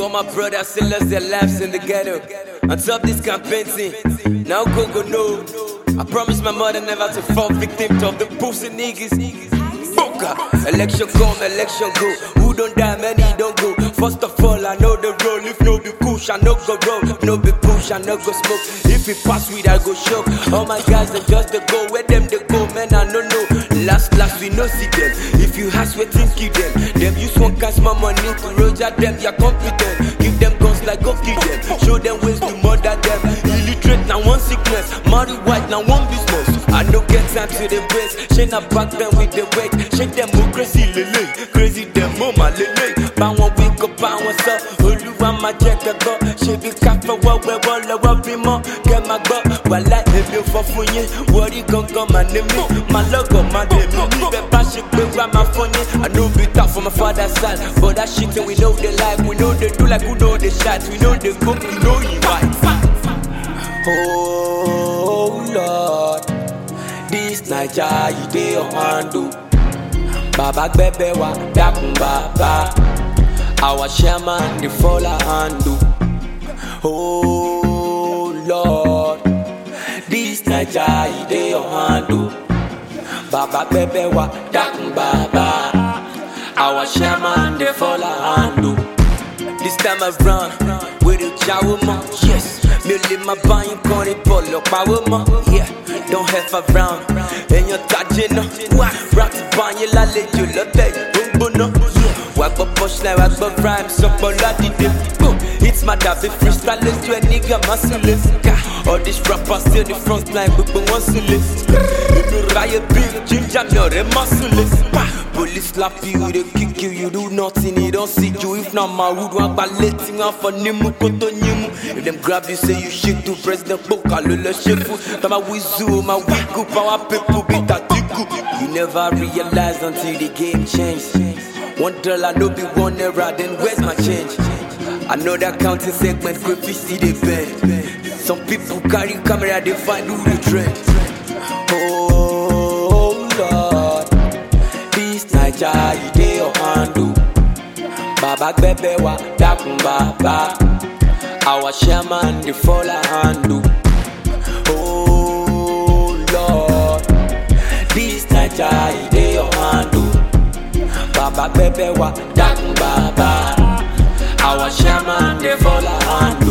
To all my brothers still lost their lives in the ghetto. On top this campaign thing, now go no. I promise my mother never to fall victim to the pussy niggas. Boca. Election come, election go. Who don't die, many don't go. First of all, I know the role. If no be push, I no go roll. No be push, I no go smoke. If it pass weed, I go show. All my guys, they just they go. Where them they go, man, I no know. Last, we no see them. If you has we think you them. Them use one cash my money to roger them, you're competent. Give them guns like go kill them. Show them ways to murder them. Illiterate now one sickness. Marry white now one business. I no get time to the brace. Shake up back them with the weight. Shake them more crazy lele. Crazy them mama lele. Bow one week up, bow one up. Oluwa my check a go. She be careful what we want, love be more. Get my go. While I have you for funny. What you gon' come and me? My logo, my name. Me be passion, be my funny. I know be tough from my father's side. But that shit and we know they like. We know they do like we know they shot. We know they cook, we know you right. Oh Lord, this Naija you dey on handle. Baba gbebe wa dakun baba. Our chairman dey fall a handle. Oh Lord, this Naija you dey on handle. Baba gbebe wa dakun baba. Our chairman dey fall a handle. This time around, with the jawama, yes. Me live my buying corny polo power ma, yeah. Don't have around, and you're touching up. Rock to buy you la let you look at boom boom no. Walk up push now, walk up rhymes, up all of the it's my dabby freestyle, let's do a nigga merciless. All these rappers still the front line, but one silence. If you riot big, ginger, you're a merciless. Police slap you, they kick you, you do nothing, they don't see you. If not my wood, one balleting off on Nimu, Koto Nimu. If them grab you, say you shit to President Boka, Lula Shefu. Tama Wizu, my wiku, power people, be tatiku. You never realize until the game changed. $1 no be one error, then where's my change? I know that counting segment, creepy see the bed. Some people carry camera, they find who the trend. Oh Lord, this Naija you dey on handle. Baba gbebe wa dakun baba. Our chairman dey fall a handle. Oh Lord, this Naija you dey on handle. Baba gbebe wa dakun baba. Our chairman dey fall a handle.